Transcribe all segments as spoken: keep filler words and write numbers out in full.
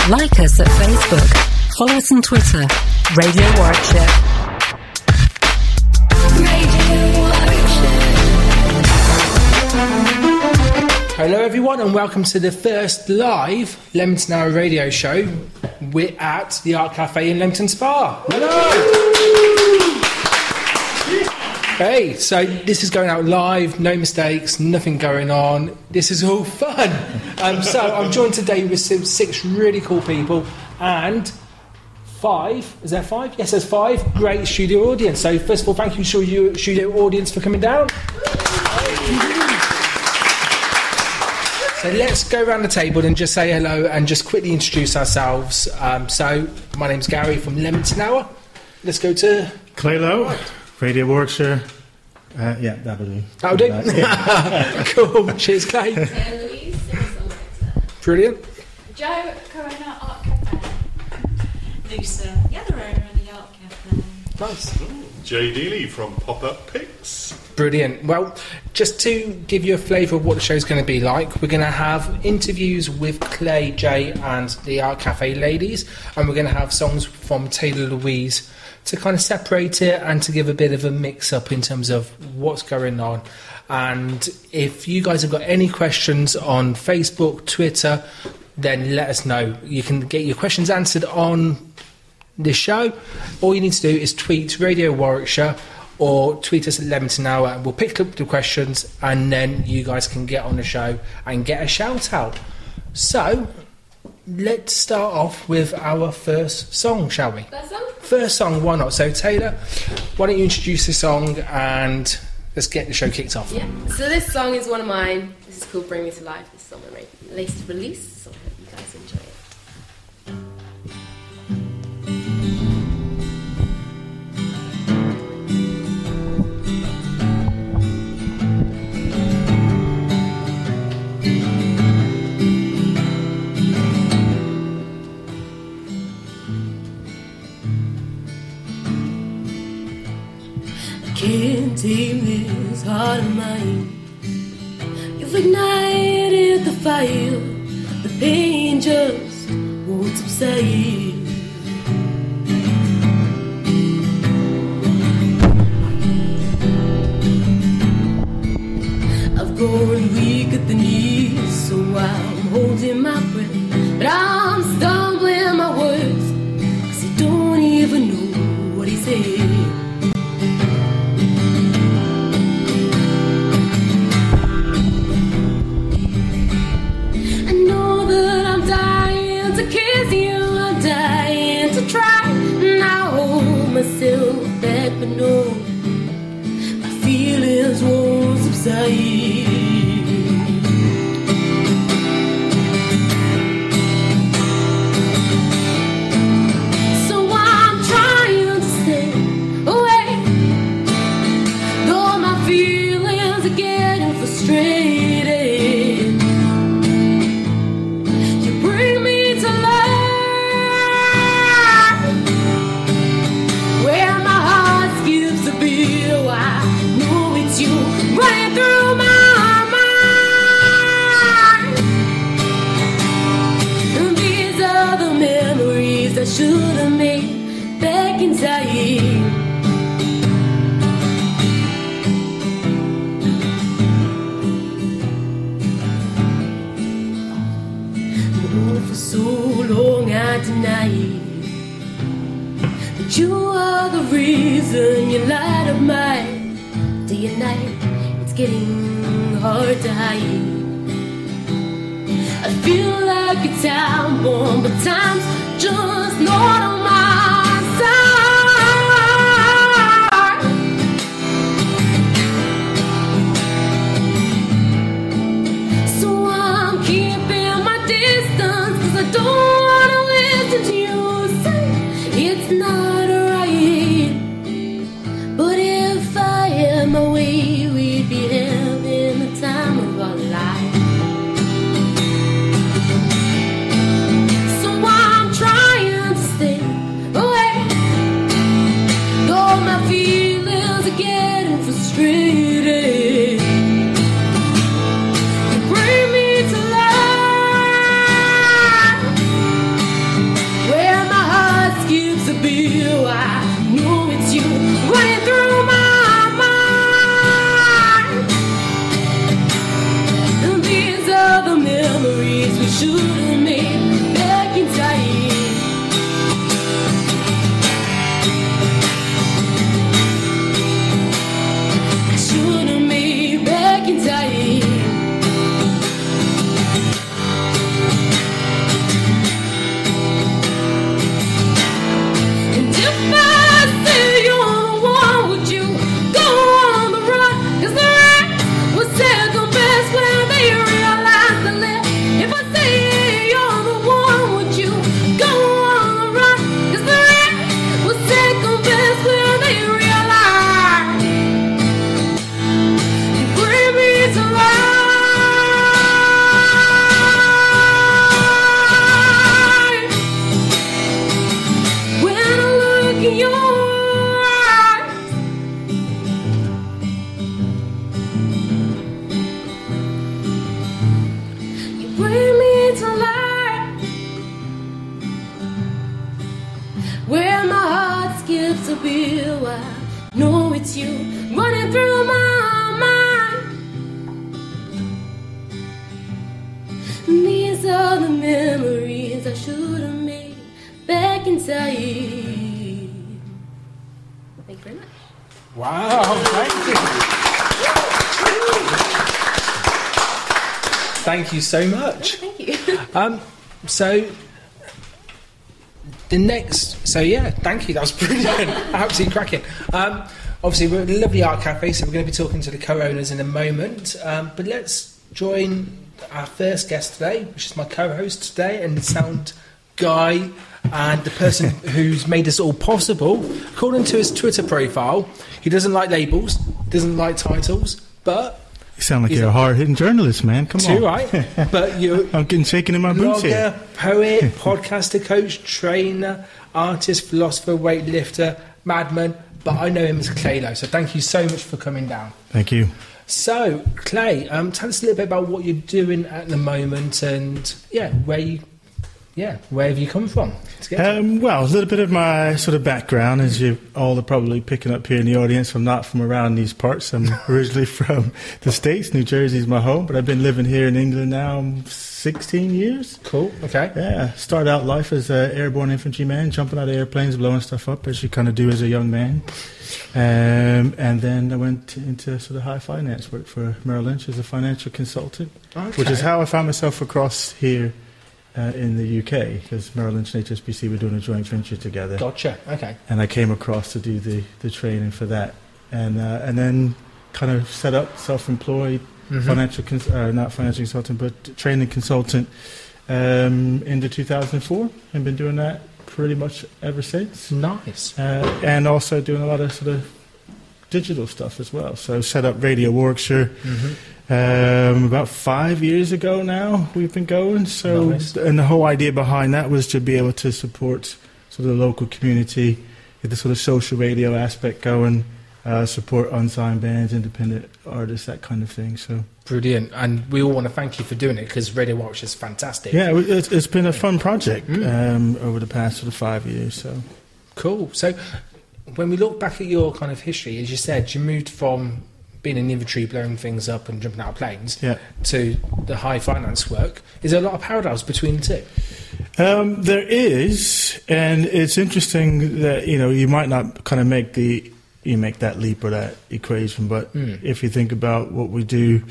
Like us at Facebook. Follow us on Twitter. Radio Warwickshire. Radio Warwickshire. Hello everyone and welcome to the first live Leamington Hour radio show. We're at the Art Cafe in Leamington Spa. Hello! Hey, so this is going out live, no mistakes, nothing going on. This is all fun. Um, so I'm joined today with six really cool people and five, is there five? Yes, there's five great studio audience. So first of all, thank you studio, studio audience for coming down. So let's go around the table and just say hello and just quickly introduce ourselves. Um, so my name's Gary from Leamington Hour. Let's go to Clay Lowe, Radio Warwickshire. Uh, yeah, that'll do. That'll do. Yeah. Cool. Cheers, Clay. Claire Louise, singer-songwriter. Brilliant. Joe, Corona Art Cafe. Lisa, the other owner of the Art Cafe. Nice. Jay Dealey from Pop-Up Pics. Brilliant. Well, just to give you a flavour of what the show's going to be like, we're going to have interviews with Clay, Jay and the Art Cafe ladies, and we're going to have songs from Taylor Louise to kind of separate it and to give a bit of a mix-up in terms of what's going on. And if you guys have got any questions on Facebook, Twitter, then let us know. You can get your questions answered on this show. All you need to do is tweet Radio Warwickshire or tweet us at Leamington Hour and we'll pick up the questions and then you guys can get on the show and get a shout out. So let's start off with our first song, shall we? First song? First song, why not? So Taylor, why don't you introduce the song and let's get the show kicked off. Yeah, so this song is one of mine. This is called Bring Me to Life. This is on my latest release, so I hope you guys enjoy it. Can't tame this heart of mine. You've ignited the fire. The pain just won't subside. I've grown weak at the knees, so I'm holding my breath. But I'm stumbling my words, 'cause I don't even know what he said. Myself back, but no, my feelings won't subside. So I'm trying to stay away, though my feelings are getting frustrated. You bring me to life. Running through my mind, and these are the memories I should have made back inside. Oh, for so long I denied that you are the reason you light up my day and night. It's getting hard to hide. I feel like a time bomb, but time's just not on my side. So I'm keeping my distance, 'cause I don't want to listen to you say it's not right. But if I am away, we'd be having the time of our life. So I'm trying to stay should have made back in time. I should have made back in time. And if I say you're the one, would you go on the run? 'Cause the rest was second best when they realized the left. If I say you're the one, would you go on the run? 'Cause the rest was second best when they realized you bring me to life. When I look in your eyes, you bring me to life. Where my heart skips a beat, I know it's you running through my mind. And these are the memories I should have made back in time. Thank you very much. Wow, thank you. Thank you so much. Thank you. Um, so the next, so yeah, thank you. That was brilliant, absolutely cracking. Um, obviously, we're at a lovely art cafe, so we're going to be talking to the co-owners in a moment. Um, but let's join our first guest today, which is my co-host today, and the sound guy, and the person who's made this all possible. According to his Twitter profile, he doesn't like labels, doesn't like titles, but You sound like He's you're a a- hard-hitting journalist, man. Come too on. right. But you're I'm getting shaken in my boots here. blogger, poet, podcaster, coach, trainer, artist, philosopher, weightlifter, madman. But I know him as Clay Lowe. So thank you so much for coming down. Thank you. So Clay, um, tell us a little bit about what you're doing at the moment, and yeah, where you, yeah, where have you come from? to get to? Um, well, a little bit of my sort of background, as you all are probably picking up here in the audience. I'm not from around these parts. I'm originally from the States. New Jersey's my home, but I've been living here in England now sixteen years. Cool. Okay. Yeah, started out life as an airborne infantryman, jumping out of airplanes, blowing stuff up, as you kind of do as a young man. Um, and then I went into sort of high finance, worked for Merrill Lynch as a financial consultant, Okay. which is how I found myself across here uh, in the U K, because Merrill Lynch and H S B C were doing a joint venture together. Gotcha. Okay. And I came across to do the, the training for that. And uh, and then kind of set up self-employed, Mhm. financial, cons- uh, not financial consultant, but training consultant um, into two thousand four, and been doing that pretty much ever since. Nice. Uh, and also doing a lot of sort of digital stuff as well. So set up Radio Warwickshire Mhm. um, about five years ago now. We've been going. So Nice. and the whole idea behind that was to be able to support sort of the local community, get the sort of social radio aspect going. Uh, support unsigned bands, independent artists, that kind of thing. So Brilliant. And we all want to thank you for doing it, because Radio Watch is fantastic. yeah, it- it's, it's been a fun project Mm. um, over the past sort of five years. So Cool. So when we look back at your kind of history, as you said, you moved from being in the infantry, blowing things up and jumping out of planes, yeah, to the high finance work. Is there a lot of parallels between the two? um, there is, and it's interesting that you know you might not kind of make the you make that leap or that equation, but Mm. if you think about what we do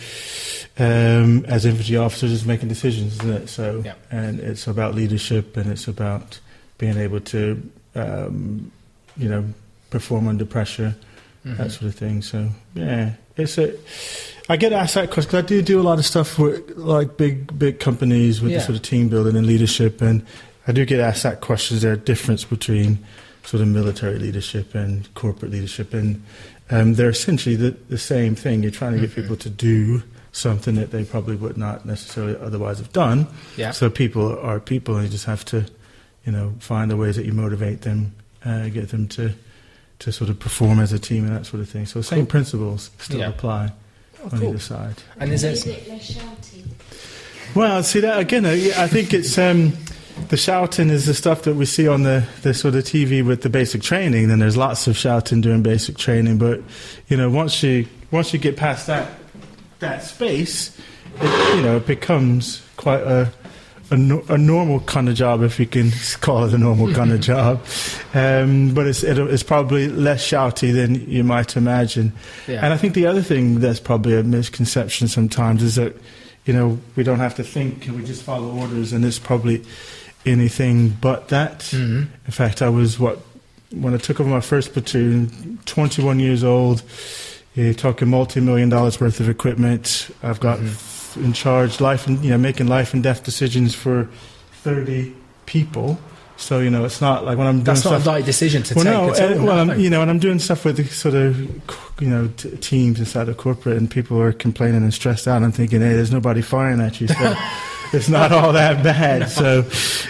um, as infantry officers, is making decisions, isn't it? So Yeah. and it's about leadership, and it's about being able to um, you know perform under pressure. Mhm. That sort of thing. So yeah, it's a. I get asked that question because I do do a lot of stuff with like big big companies with Yeah. the sort of team building and leadership, and I do get asked that question: is there a difference between sort of military leadership and corporate leadership? And um, they're essentially the, the same thing. You're trying to get Mhm. people to do something that they probably would not necessarily otherwise have done. Yeah. So people are people, and you just have to, you know, find the ways that you motivate them, uh, get them to. to sort of perform as a team and that sort of thing. So same Cool. principles still Yeah. apply Oh, on cool. either side. And is Is it? it less shouty? Well, see that again, uh, yeah, I think it's um, the shouting is the stuff that we see on the, the sort of T V with the basic training. Then there's lots of shouting during basic training, but you know, once you once you get past that that space, it, you know, it becomes quite a a, no, a normal kind of job, if you can call it a normal kind of job. Um, but it's it, it's probably less shouty than you might imagine. Yeah. And I think the other thing that's probably a misconception sometimes is that, you know, we don't have to think, we just follow orders, and it's probably anything but that. Mm-hmm. In fact, I was, what, when I took over my first platoon, twenty-one years old, you're talking multi-million dollars worth of equipment. I've got Mm-hmm. f- in charge life and, you know, making life and death decisions for thirty people. So, you know, it's not like when I'm doing That's not stuff. a light decision to well, take no, at all. uh, well, no. I'm, you know, and I'm doing stuff with the sort of, you know, t- teams inside of corporate, and people are complaining and stressed out. And I'm thinking, hey, there's nobody firing at you, so it's not all that bad. No. So,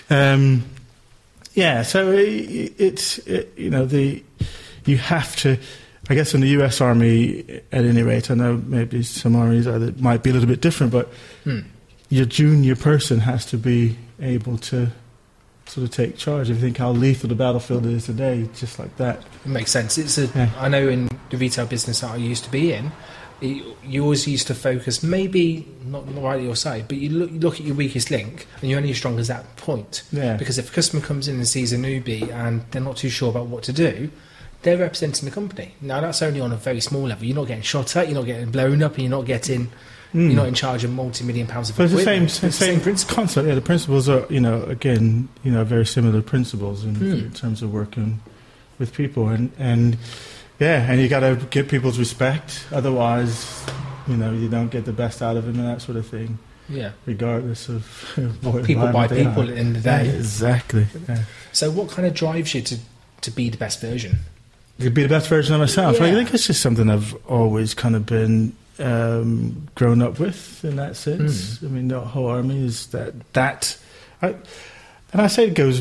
um, yeah, so it, it's it, you know, the you have to. I guess in the U S Army, at any rate, I know maybe some armies are, that might be a little bit different, but Hmm. your junior person has to be able to sort of take charge. If you think how lethal the battlefield is today, just like that. It makes sense. It's a. Yeah. I know in the retail business that I used to be in, it, you always used to focus, maybe not not right at your side, but you look, you look at your weakest link, and you're only as strong as that point. Yeah. Because if a customer comes in and sees a newbie and they're not too sure about what to do, they're representing the company. Now that's only on a very small level. You're not getting shot at, you're not getting blown up, and you're not getting. Mm. You're not in charge of multi-million pounds of But it's the same, equipment. same, It's the same principle. concept. Yeah, the principles are, you know, again, you know, very similar principles in, Mm. in terms of working with people, and and yeah, and you got to get people's respect. Otherwise, you know, you don't get the best out of them and that sort of thing. Yeah. Regardless of what People by environment they people are. at the end of the Yeah, day. exactly. Yeah. So what kind of drives you to, to be the best version? To be the best version of myself. Yeah. I think it's just something I've always kind of been um, grown up with in that sense. Mm. I mean, the whole army is that that, I, and I say it goes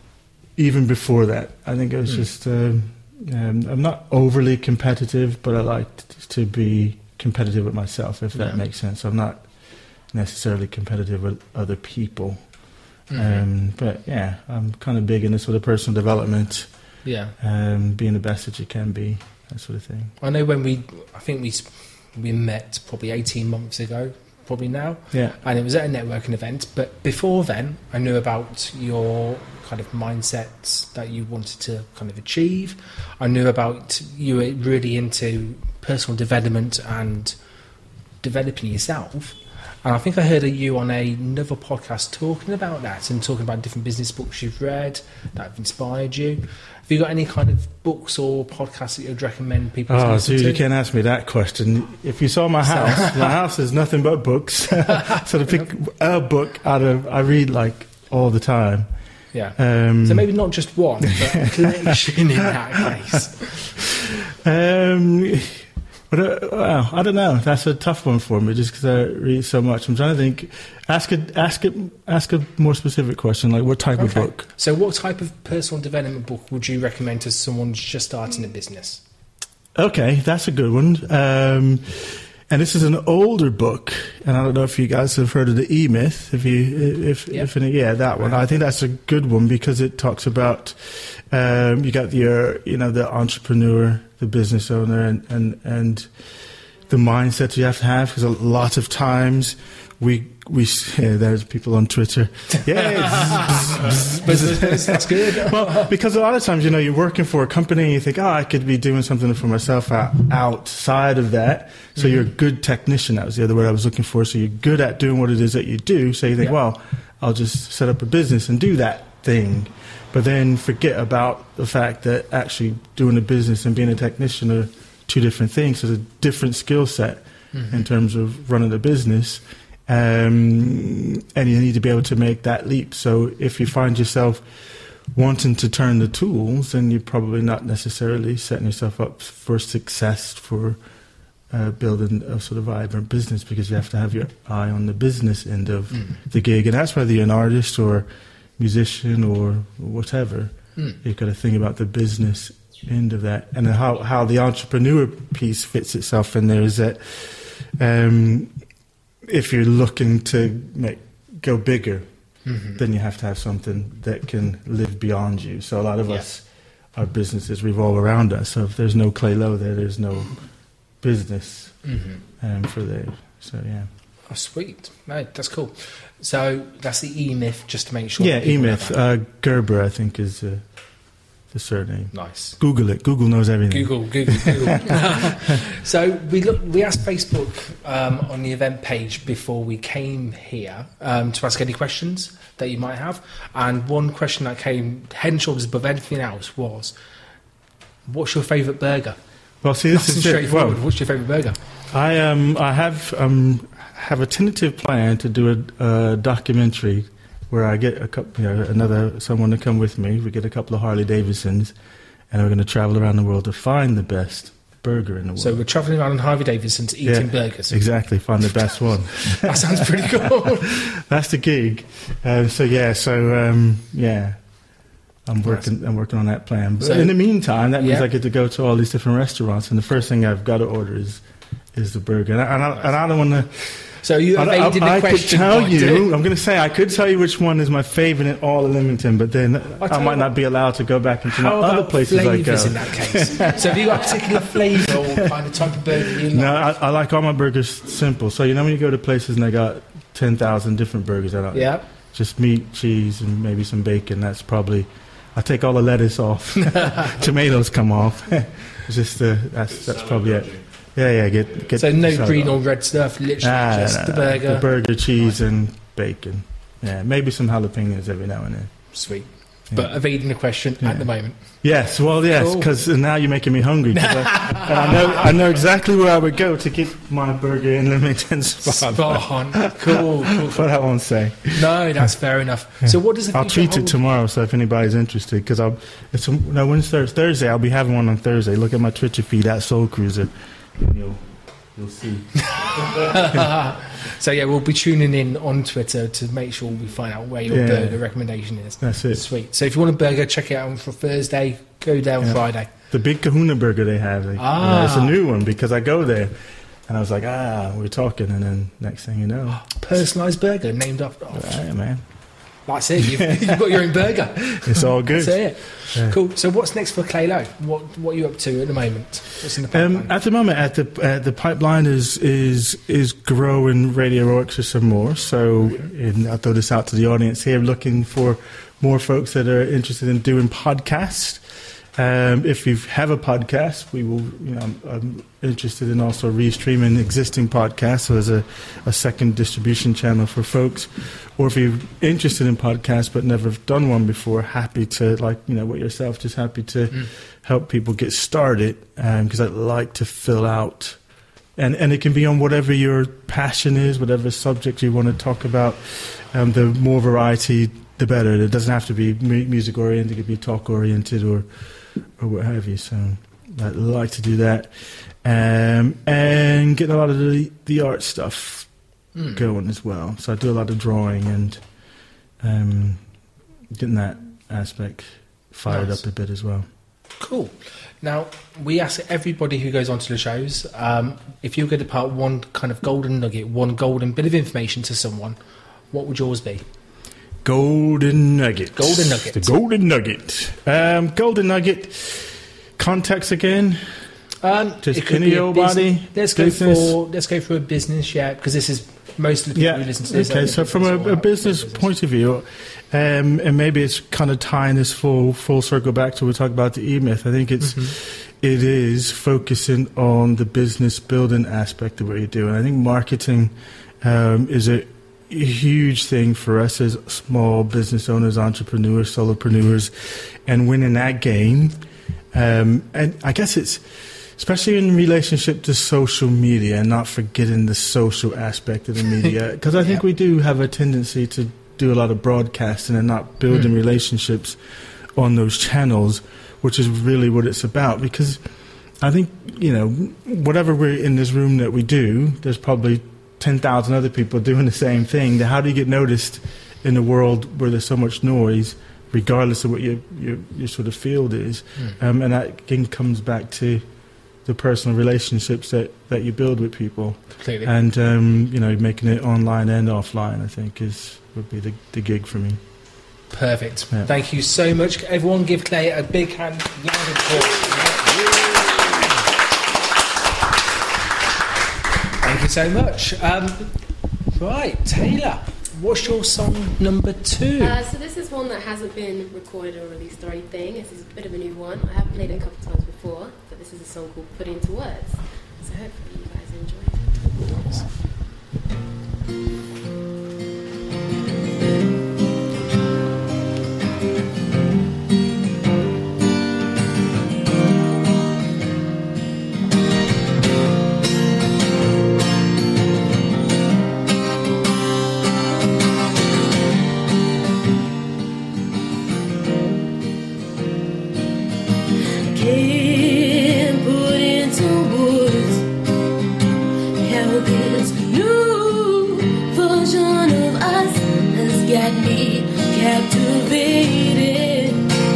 even before that. I think it was Mm. just um, um, I'm not overly competitive, but I like t- to be competitive with myself, if that Yeah. makes sense. I'm not necessarily competitive with other people. Mhm. Um, but yeah, I'm kind of big into sort of personal development. Yeah. Um, being the best that you can be, that sort of thing. I know when we, I think we s- we met probably eighteen months ago, probably now, Yeah. and it was at a networking event. But before then, I knew about your kind of mindsets that you wanted to kind of achieve. I knew about you were really into personal development and developing yourself. And I think I heard of you on a, another podcast talking about that and talking about different business books you've read that have inspired you. Have you got any kind of books or podcasts that you'd recommend people to Oh, listen dude, to? you can't ask me that question. If you saw my house, my house is nothing but books. So to pick a book out of, I read like all the time. Yeah. Um, So maybe not just one, but a collection in that case. Um, but uh, well, I don't know. That's a tough one for me, just because I read so much. I'm trying to think. Ask a ask a ask a more specific question, like what type of Okay. book? So what type of personal development book would you recommend to someone who's just starting a business? Okay, that's a good one. Um, and this is an older book, and I don't know if you guys have heard of the E Myth. If you, if, Yeah. if any, yeah, that one. I think that's a good one because it talks about um, you got your, you know, the entrepreneur, the business owner, and and and the mindset you have to have. Because a lot of times we we yeah, there's people on Twitter, yeah. That's good. Well, because a lot of times, you know, you're working for a company and you think, oh, I could be doing something for myself out, outside of that. So Mm-hmm. you're a good technician. That was the other word I was looking for. So you're good at doing what it is that you do. So you think, Yeah. well, I'll just set up a business and do that thing. But then forget about the fact that actually doing a business and being a technician are two different things. There's a different skill set in terms of running a business. Um, and you need to be able to make that leap. So if you find yourself wanting to turn the tools, then you're probably not necessarily setting yourself up for success for uh, building a sort of vibrant business, because you have to have your eye on the business end of Mm. the gig. And that's whether you're an artist or musician or whatever. Mm. You've got to think about the business end of that. And how, how the entrepreneur piece fits itself in there is that um, if you're looking to make go bigger, Mhm. then you have to have something that can live beyond you. So a lot of Yeah. us, our businesses revolve around us. So if there's no Clay Low there, there's no business Mhm. um, for there. So yeah. Oh, sweet. No, that's cool. So that's the E-Myth, just to make sure. Yeah, that people know E-Myth. that. Uh, Gerber, I think, is uh, the surname. Nice. Google it. Google knows everything. Google, Google, Google. So we look, we asked Facebook um, on the event page before we came here um, to ask any questions that you might have, and one question that came head and shoulders above anything else was, "What's your favourite burger?" Well, see, this Nice and is it. straightforward. Well, What's your favourite burger? I um I have um have a tentative plan to do a, a documentary where I get a couple, you know, another someone to come with me. We get a couple of Harley Davidsons, and we're going to travel around the world to find the best burger in the world. So we're travelling around on Harley Davidsons eating Yeah, burgers. Exactly, find the best one. That sounds pretty cool. That's the gig. Um, so yeah, so um, yeah, I'm working. I'm working on that plan. But So- in the meantime, that means Yeah. I get to go to all these different restaurants, and the first thing I've got to order is is the burger. And I, and I, and I don't want to. So you I, evaded I, the I could question. tell by you. doing- I'm going to say I could tell you which one is my favourite in all of Leamington, but then I'll I tell might you not what. be allowed to go back into my How other about places I go. flavours in that case? So have you got a particular flavour or kind of type of burger you like? No, I, I like all my burgers simple. So you know when you go to places and they got ten thousand different burgers, I don't. Yeah. Just meat, cheese, and maybe some bacon. That's probably. I take all the lettuce off. Tomatoes come off. It's just uh, that's that's probably it. Yeah, yeah. Get get. So no salad green off. or red stuff, literally Ah, just no, the no, burger. The burger, cheese, and bacon. Yeah, maybe some jalapenos every now and then. Sweet. But evading the question Yeah. at the moment. Yes, well, yes, Cool. because now you're making me hungry. 'Cause I, and I know I know exactly where I would go to get my burger in Leamington Spot. Spot on. Cool, cool. But I won't say. No, that's fair enough. So what does the I'll future tweet it hold? tomorrow, so if anybody's interested, because I'll. It's a, no, when's Thursday? Thursday. I'll be having one on Thursday. Look at my Twitter feed at Soul Cruiser, and you'll you'll see. So yeah, we'll be tuning in on Twitter to make sure we find out where your Yeah. burger recommendation is. That's it. Sweet. So if you want a burger, check it out on for Thursday. Go there on Yeah. Friday. The Big Kahuna burger they have. They, Ah. yeah, it's a new one because I go there, and I was like, ah, we're talking, and then next thing you know, Personalised burger named after. Oh, yeah, man, that's it. You've, you've got your own burger. it's all good. That's it. Yeah. Cool. So what's next for Clay Lowe? What What are you up to at the moment? What's in the pipeline? Um, at the moment, at the uh, the pipeline is is is growing Radio Orchestra some more. So, and I'll throw this out to the audience here, looking for more folks that are interested in doing podcasts. Um, if you have a podcast, we will. You know, I'm, I'm interested in also restreaming existing podcasts, so as a, a second distribution channel for folks. Or if you're interested in podcasts but never done one before, happy to, like you know, with yourself, just happy to Mm. help people get started. Because I'd like to fill out, and and it can be on whatever your passion is, whatever subject you want to talk about. Um, the more variety, the better. It doesn't have to be mu- music oriented; it could be talk oriented or or what have you. So I'd like to do that, um, and get a lot of the, the art stuff Mm. going as well. So I do a lot of drawing and um, getting that aspect fired Nice. up a bit as well. Cool. Now, we ask everybody who goes onto the shows, um, if you could impart one kind of golden nugget, one golden bit of information to someone, what would yours be? Golden nugget. Golden nugget. The golden nugget. Um, golden nugget. Context again. Um, Just it could any be a old business- body, Let's go business. for let's go for a business, yeah, because this is most of the people Yeah. who listen to this. Okay. are So in from business or a, a out business in point of view, um, and maybe it's kind of tying this full full circle back to we talk about the E-Myth. I think it's Mm-hmm. it is focusing on the business building aspect of what you're doing. I think marketing um, is a huge thing for us as small business owners, entrepreneurs, solopreneurs, and winning that game. Um, and I guess it's especially in relationship to social media and not forgetting the social aspect of the media, because I think Yeah. we do have a tendency to do a lot of broadcasting and not building Mm. relationships on those channels, which is really what it's about. Because I think, you know, whatever we're in this room that we do, there's probably ten thousand other people doing the same thing. How do you get noticed in a world where there's so much noise, regardless of what your your, your sort of field is? Mm. Um, and that again comes back to the personal relationships that, that you build with people. Completely. And, um, you know, making it online and offline, I think, is would be the, the gig for me. Perfect. Yeah. Thank you so much. Everyone give Clay a big hand. Round of applause. Thank you so much. Um, Right, Taylor, what's your song number two? Uh, so this is one that hasn't been recorded or released or anything. This is a bit of a new one. I have played it a couple of times before, but this is a song called Put Into Words. So hopefully you guys enjoy it. Can't put into words how this new version of us has got me captivated.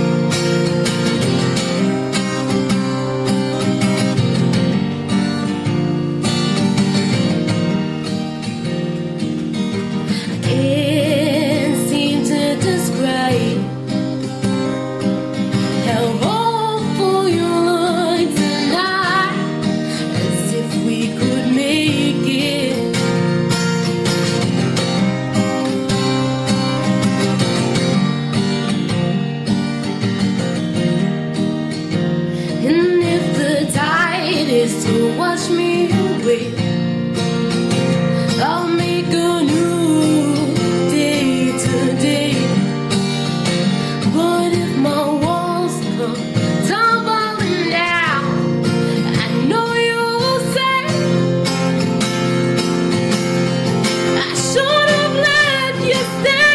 I can't seem to describe how hopeful you look tonight, as if we could make it. And if the tide is to wash me away, I'll make a new day today. But if my walls come tumbling down, I know you'll say I should have let you stay.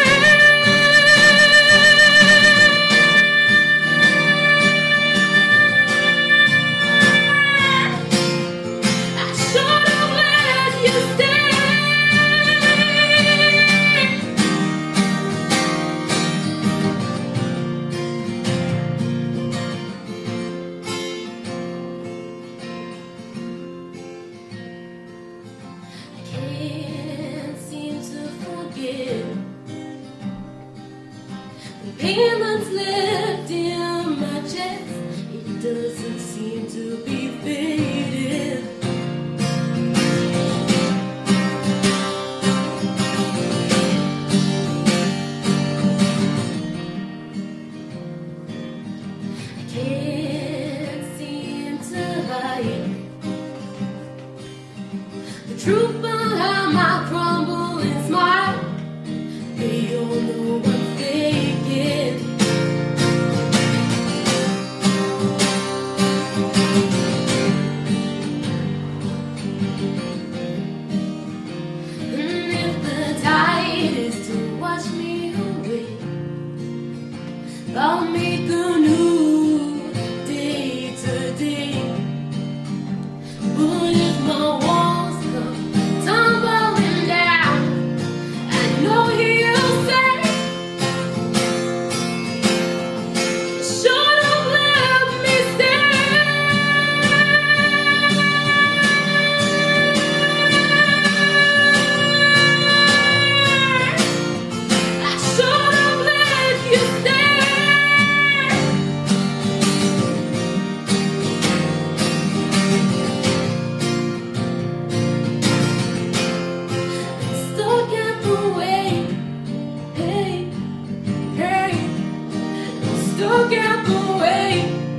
I should have let you stay. I can't seem to forget the pain that's left in my chest. It doesn't seem to be faded. I can't seem to hide the truth behind my crumbling smile. They all know I'm faking. And if the tide is to wash me away, I'll make a new day today. But if my walls come tumbling down, I know he'll say you should have let me stay. I should have let you stay. Stuck at the way, hey, hey, stuck at the way.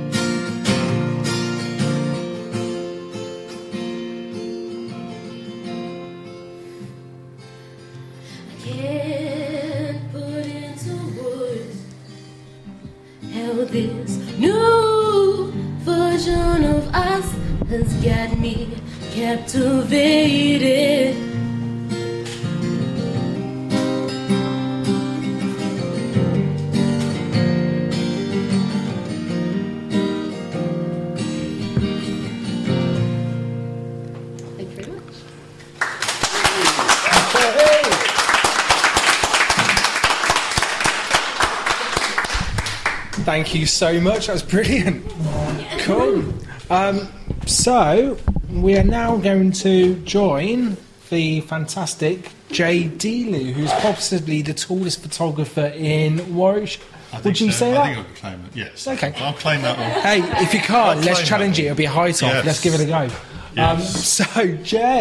I can't put into words how this new version of us has got me captivated. Thank you very much. Thank you so much. That was brilliant. Cool. Um, so we are now going to join the fantastic Jay Dealey, who's possibly the tallest photographer in Warwickshire. I think Would you so. say I that? think I can claim it, yes. Okay. I'll claim that one. Hey, if you can't, I'll let's claim challenge that it. It'll be a high top. Yes. Let's give it a go. Um, Yes. so, Jay,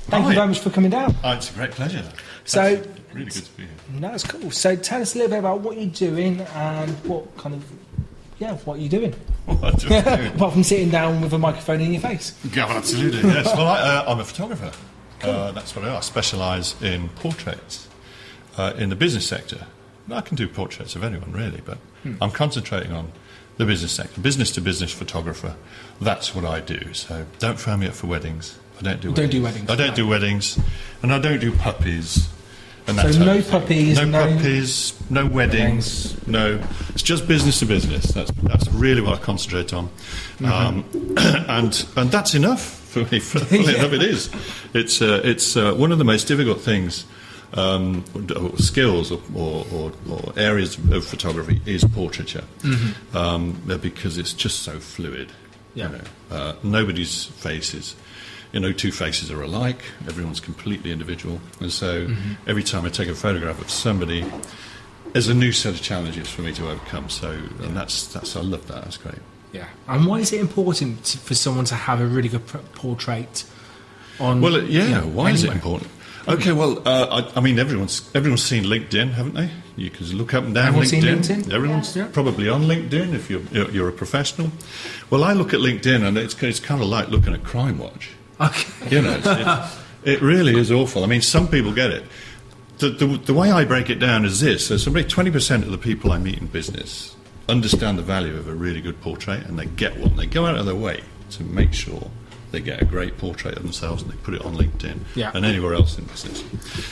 Thank Hi. you very much for coming down. Oh, it's a great pleasure. So- That's really good to be here. No, that's cool. So tell us a little bit about what you're doing and what kind of, yeah, what you're doing. What do I do? Apart from sitting down with a microphone in your face. Yeah, well, absolutely. Yes. Well, I, uh, I'm a photographer. Uh, that's what I, I specialise in portraits uh, in the business sector. I can do portraits of anyone really, but Hmm. I'm concentrating on the business sector, business to business photographer. That's what I do. So don't phone me up for weddings. I don't do. You weddings. don't do weddings, I don't no. do weddings, and I don't do puppies. And that So type no of thing. puppies, no, no- puppies, no weddings, no. It's just business to business. That's that's really what I concentrate on, Mm-hmm. um, and and that's enough for me. Funnily Yeah. enough, it is. It's uh, it's uh, one of the most difficult things, um, or skills or, or, or, or areas of photography is portraiture, Mm-hmm. um, because it's just so fluid. Yeah. You know, uh, nobody's faces. You know, two faces are alike. Everyone's completely individual, and so Mm-hmm. every time I take a photograph of somebody, there's a new set of challenges for me to overcome. So, and that's that's I love that. That's great. Yeah. And why is it important to, for someone to have a really good p- portrait on? Well, uh, yeah. you know, why is it anywhere? important? Okay, well, uh, I, I mean, everyone's everyone's seen LinkedIn, haven't they? You can look up and down Everyone's LinkedIn. seen LinkedIn? Everyone's Yeah. probably on LinkedIn if you're you're you're a professional. Well, I look at LinkedIn, and it's it's kind of like looking at Crime Watch. Okay. You know, it's, it, it really is awful. I mean, some people get it. The, the, the way I break it down is this: so, somebody, twenty percent of the people I meet in business understand the value of a really good portrait, and they get one. They go out of their way to make sure they get a great portrait of themselves, and they put it on LinkedIn Yeah. and anywhere else in business.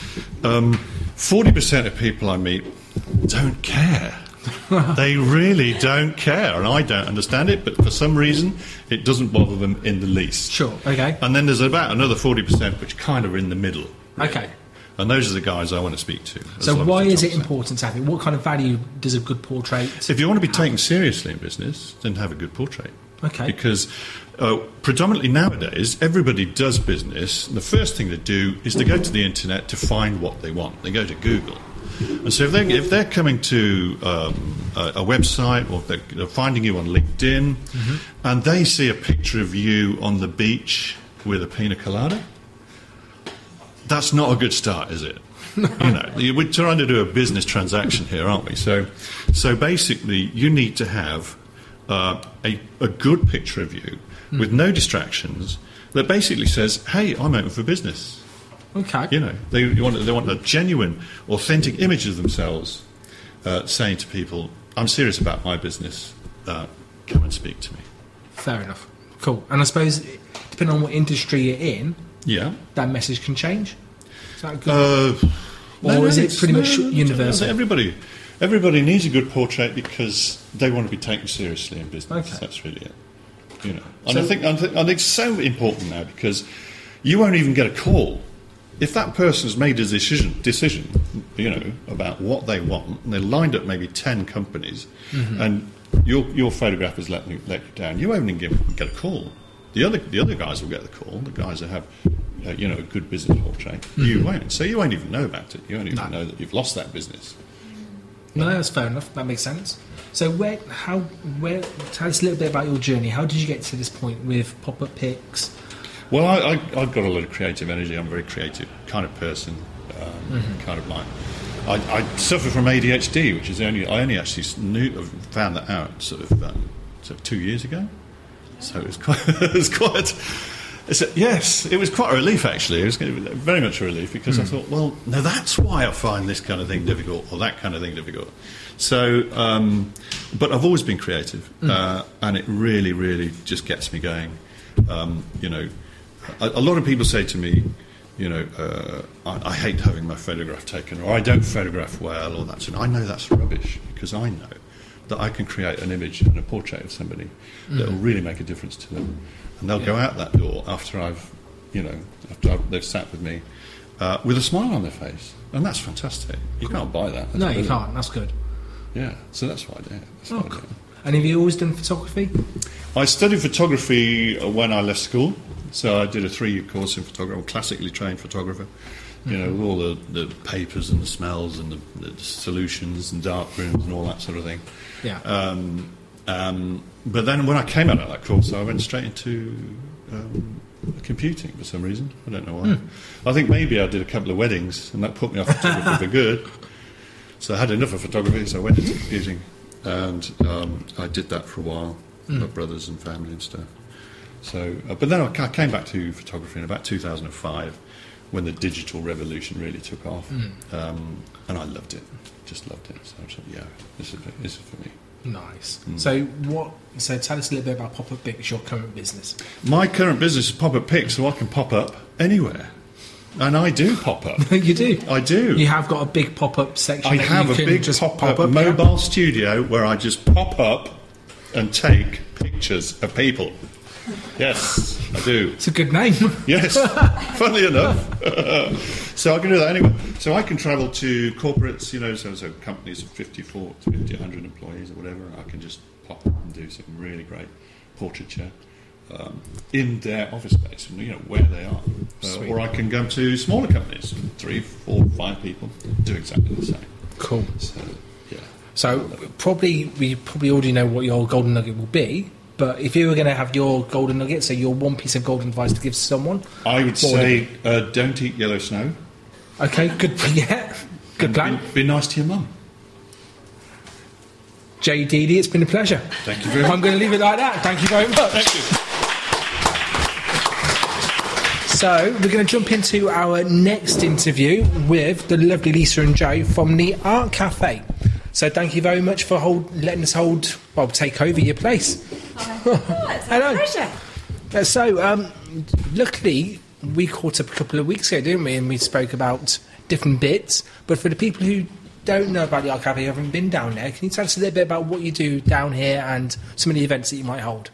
Um, Forty percent of people I meet don't care. They really don't care, and I don't understand it. But for some reason, it doesn't bother them in the least. Sure. Okay. And then there's about another forty percent which kind of are in the middle. Okay. And those are the guys I want to speak to. as So long as why the is top it percent. important to have it? What kind of value does a good portrait? If you want to be taken seriously in business, then have a good portrait. Okay. Because uh, predominantly nowadays, everybody does business. And the first thing they do is they go to the internet to find what they want. They go to Google. And so if they're, if they're coming to um, a, a website or they're, they're finding you on LinkedIn and they see a picture of you on the beach with a pina colada, that's not a good start, is it? You know, we're trying to do a business transaction here, aren't we? So, so basically, you need to have uh, a, a good picture of you with no distractions that basically says, "Hey, I'm open for business." Okay. You know, they you want they want a genuine, authentic image of themselves, uh, saying to people, "I'm serious about my business. Uh, come and speak to me." Fair enough. Cool. And I suppose, depending on what industry you're in, Yeah. that message can change. Is that good? Uh, Or no, is it it's- pretty much no, no, no, universal? Everybody, everybody needs a good portrait because they want to be taken seriously in business. Okay. That's really it. You know, and So- I think I think, I think it's so important now because you won't even get a call if that person's made a decision. Decision, you know, about what they want, and they lined up maybe ten companies, Mm-hmm. and your your photograph has let you let you down. You won't even get, get a call. The other the other guys will get the call. The guys that have, uh, you know, a good business portrait. You won't. So you won't even know about it. You won't even Mm-hmm. No. know that you've lost that business. No, that's fair enough. That makes sense. So, where, how, where? Tell us a little bit about your journey. How did you get to this point with pop-up pics? Well, I, I, I've got a lot of creative energy. I'm a very creative kind of person. Um, Mm-hmm. Kind of like I, I suffer from A D H D, which is only I only actually knew found that out sort of um, sort of two years ago. So it was quite. it was quite. It's a, yes, it was quite a relief actually. It was very much a relief because I thought, well, no, that's why I find this kind of thing difficult or that kind of thing difficult. So, um, but I've always been creative, uh, and it really, really just gets me going. Um, you know, a, a lot of people say to me, you know, uh, I, I hate having my photograph taken, or I don't photograph well, or that's. And I know that's rubbish because I know that I can create an image and a portrait of somebody that will really make a difference to them, and they'll go out that door after I've, you know, after I've, they've sat with me uh, with a smile on their face, and that's fantastic. You can't buy that. That's No, you brilliant. can't. That's good. Yeah, so that's what I do. That's Oh, what I cool. do. And have you always done photography? I studied photography when I left school, so I did a three-year course in photography. I'm a classically trained photographer, you know, with all the, the papers and the smells and the, the solutions and dark rooms and all that sort of thing. Yeah. Um, um, but then when I came out of that course, I went straight into um, computing for some reason. I don't know why. I think maybe I did a couple of weddings, and that put me off photography for good. So I had enough of photography, so I went into computing, and um, I did that for a while, mm. my brothers and family and stuff. So, uh, but then I, I came back to photography in about two thousand five, when the digital revolution really took off, mm. um, and I loved it, just loved it. So I thought, yeah, this is this is for me. Nice. Mm. So what? So tell us a little bit about Pop-Up Pics, your current business. My current business is Pop-Up Pics, so I can pop up anywhere. And I do pop up. You do? I do. You have got a big pop-up section. I that have you a can big just pop-up pop up, mobile yeah? studio where I just pop up and take pictures of people. Yes, I do. It's a good name. Yes, funnily enough. So I can do that anyway. So I can travel to corporates, you know, so, so companies of fifty-four to fifty, one hundred employees or whatever. I can just pop up and do some really great portraiture um, in their office space, you know, where they are. Uh, or I can go to smaller companies, three, four, five people, do exactly the same. Cool. So, yeah. So probably we probably already know what your golden nugget will be. But if you were going to have your golden nugget, so your one piece of golden advice to give to someone, I would say uh, don't eat yellow snow. Okay, good. Yeah, good and plan. Be, be nice to your mum. J D D, it's been a pleasure. Thank you very much. I'm going to leave it like that. Thank you very much. Thank you. So we're going to jump into our next interview with the lovely Lisa and Joe from the Art Cafe. So thank you very much for hold, letting us hold, well, take over your place. Oh, it's a Hello. pleasure. Uh, so, um, luckily, we caught up a couple of weeks ago, didn't we? And we spoke about different bits. But for the people who don't know about the Art Cafe, who haven't been down there, can you tell us a little bit about what you do down here and some of the events that you might hold?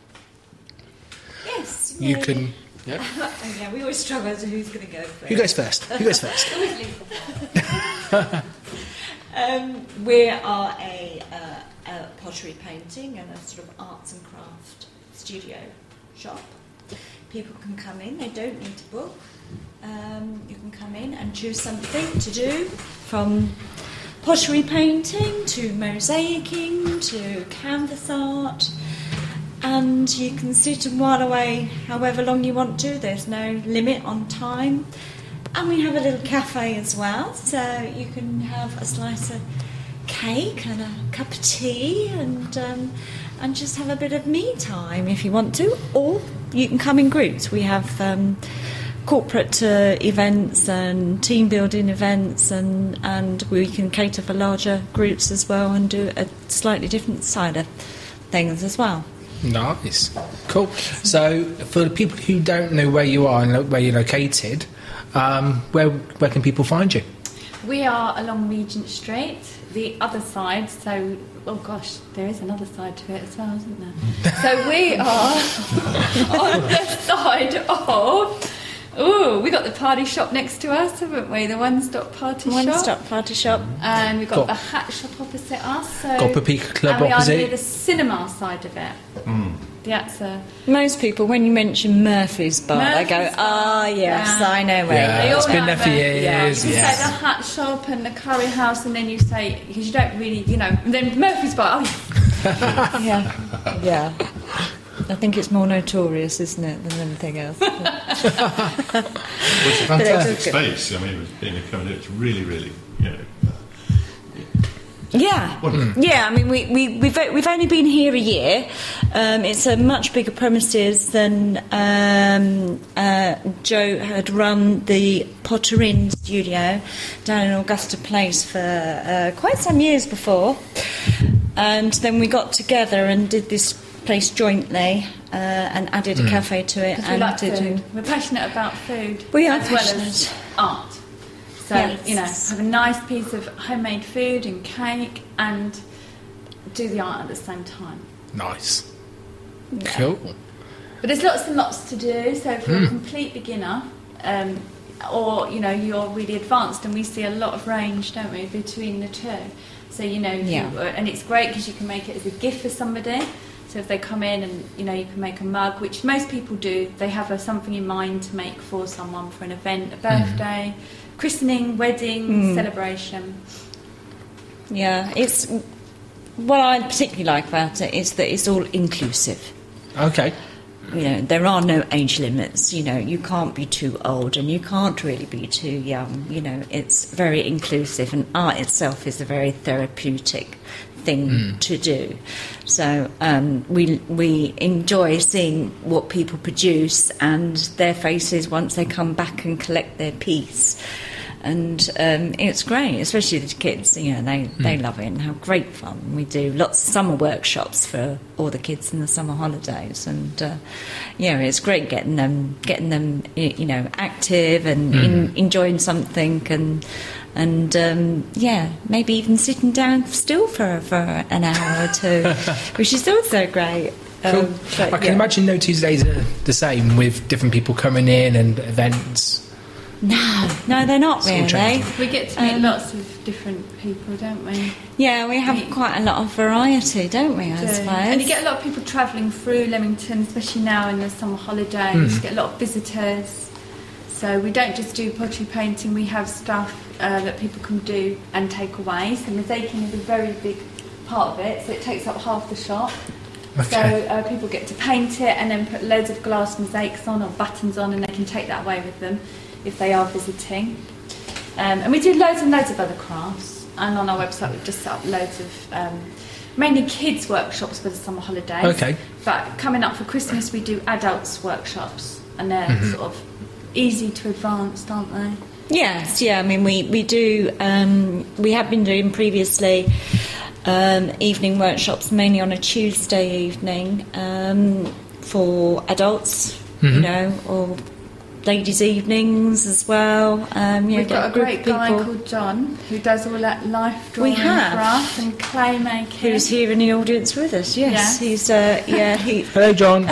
Yes. You we- can... Yeah. Oh, yeah, we always struggle as to who's going to go first. Who goes first? Who goes first? Always Lisa. um, we are a, uh, a pottery painting and a sort of arts and craft studio shop. People can come in, they don't need to book. Um, you can come in and choose something to do, from pottery painting to mosaicing to canvas art. And you can sit and while away however long you want to. There's no limit on time. And we have a little cafe as well, so you can have a slice of cake and a cup of tea and um, and just have a bit of me time if you want to. Or you can come in groups. We have um, corporate uh, events and team building events, and, and we can cater for larger groups as well and do a slightly different side of things as well. Nice. Cool. So, for the people who don't know where you are and lo- where you're located, um, where where can people find you? We are along Regent Street, the other side, so, oh gosh, there is another side to it as well, isn't there? So we are on the side of... Ooh, we got the party shop next to us, haven't we? The one-stop party One shop. stop party shop. And we've got Got- the hat shop opposite us. So, Got Paprika Club and we opposite. are near the cinema side of it. Mm. That's a... Most people, when you mention Murphy's Bar, they go, Murphy's ah, Bar, yes, yeah. I know where Yeah, it They it's all been know there for it. years, You say yes. the hat shop and the curry house, and then you say, because you don't really, you know, and then Murphy's Bar. Oh, Yeah, yeah. I think it's more notorious, isn't it, than anything else? Well, it's a But it's fantastic good. space. I mean, it was being a coming it's really, really, you know. Yeah, Wonderful. yeah. I mean, we we we've we've only been here a year. Um, it's a much bigger premises than um, uh, Joe had run the Potterin studio down in Augusta Place for uh, quite some years before, and then we got together and did this place jointly uh, and added a cafe to it. because we and like did food. We're passionate about food. We are as well passionate. as art. So, Yes. you know, have a nice piece of homemade food and cake and do the art at the same time. Nice. Cool. But there's lots and lots to do, so if you're a complete beginner, um, or, you know, you're really advanced, and we see a lot of range, don't we, between the two. So, you know, if Yeah. you, and it's great because you can make it as a gift for somebody. So if they come in and, you know, you can make a mug, which most people do, they have a, something in mind to make for someone for an event, a birthday, christening, wedding, celebration. Yeah, it's what I particularly like about it is that it's all inclusive. Okay. you know, there are no age limits. You know, you can't be too old and you can't really be too young. You know, it's very inclusive, and art itself is a very therapeutic thing mm. to do. So um, we we enjoy seeing what people produce and their faces once they come back and collect their piece. And um, it's great, especially the kids. You know, they, mm. they love it and have great fun. We do lots of summer workshops for all the kids in the summer holidays, and uh, yeah, it's great getting them getting them you know active and mm. in, enjoying something, and and um, yeah, maybe even sitting down still for for an hour or two, which is also great. Cool. Um, but, I can yeah. imagine no Tuesdays are the same with different people coming in and events. No, no, they're not It's all really. changing. We get to meet Um, lots of different people, don't we? Yeah, we have We- quite a lot of variety, don't we, I do. suppose? And you get a lot of people travelling through Leamington, especially now in the summer holidays. Mm. You get a lot of visitors. So we don't just do pottery painting, we have stuff uh, that people can do and take away. So mosaiking is a very big part of it, so it takes up half the shop. Okay. So uh, people get to paint it and then put loads of glass mosaics on or buttons on, and they can take that away with them if they are visiting. Um, and we do loads and loads of other crafts. And on our website we've just set up loads of um, mainly kids workshops for the summer holidays. Okay. But coming up for Christmas we do adults workshops, and they're Mhm. sort of easy to advanced, aren't they? Yes, yeah. I mean, we we do. Um, we have been doing previously um, evening workshops, mainly on a Tuesday evening um, for adults. Mhm. You know, or ladies' evenings as well. Um, you We've know, got a group great of guy people called John who does all that life drawing We have. for us and clay making. who's here in the audience with us. Yes, Yeah. he's uh, yeah he. Hello, John.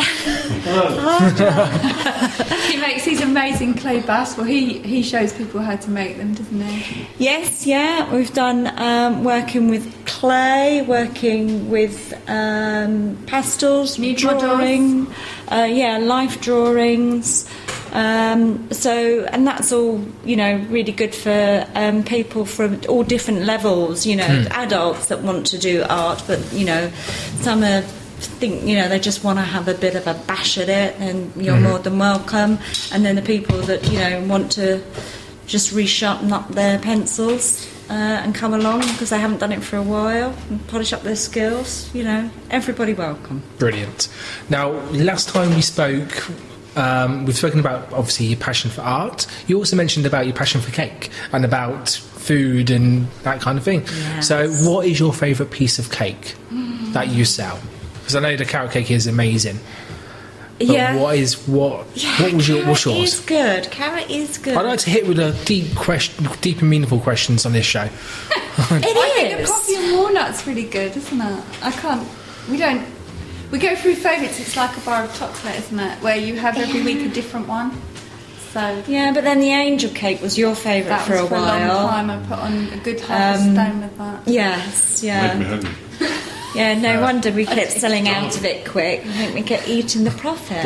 He makes these amazing clay busts. Well, he, he shows people how to make them, doesn't he? Yes, yeah, we've done um, working with clay, working with um, pastels, Nude drawing, uh, yeah, life drawings. Um, so, and that's all, you know, really good for um, people from all different levels. You know, Hmm. adults that want to do art, but you know, some are. Think you know they just want to have a bit of a bash at it, and you're Mhm. more than welcome. And then the people that you know want to just resharpen up their pencils uh, and come along because they haven't done it for a while and polish up their skills. You know, everybody welcome. Brilliant. Now, last time we spoke, um, we've spoken about obviously your passion for art. You also mentioned about your passion for cake and about food and that kind of thing. Yes. So, what is your favourite piece of cake that you sell? Because I know the carrot cake is amazing. But yeah, what is what? yeah, what was your what's carrot yours? is good. Carrot is good. I'd like to hit with a deep question, deep and meaningful questions on this show. It I think the is. coffee and walnut's really good, isn't it? I can't. We don't. We go through favourites. It's like a bar of chocolate, isn't it? Where you have every week a different one. So Yeah, but then the angel cake was your favourite that for was a for a while. long time. I put on a good half Um, a stone with that. Yes, yeah. Made me hungry. Yeah, no wonder we kept selling out of it quick. I think we kept eating the profit.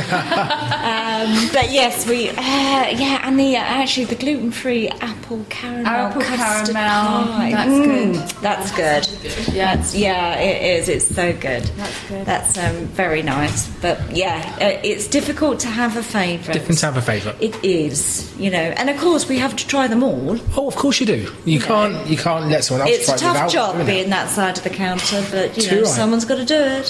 um, but yes, we, uh, yeah, and the uh, actually the gluten-free apple caramel Apple custard caramel, pie. that's Mm, good. That's good. Yeah. That's, yeah, it is. It's so good. That's good. That's um, very nice. But yeah, uh, it's difficult to have a favourite. Different to have a favourite. It is, you know, and of course we have to try them all. Oh, of course you do. You can't. You can't let someone else It's try a it tough without job doing it. being that side of the counter, but you Too know, right. someone's got to do it.